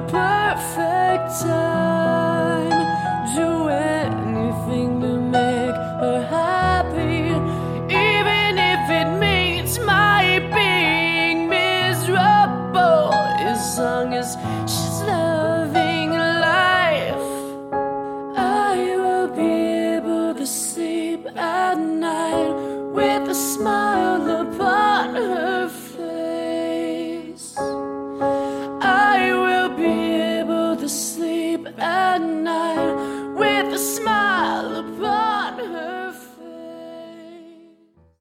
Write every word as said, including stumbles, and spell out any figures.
perfect time. Do anything to make her happy, even if it means my being miserable, as long as she's loving life. I will be able to sleep at night with a smile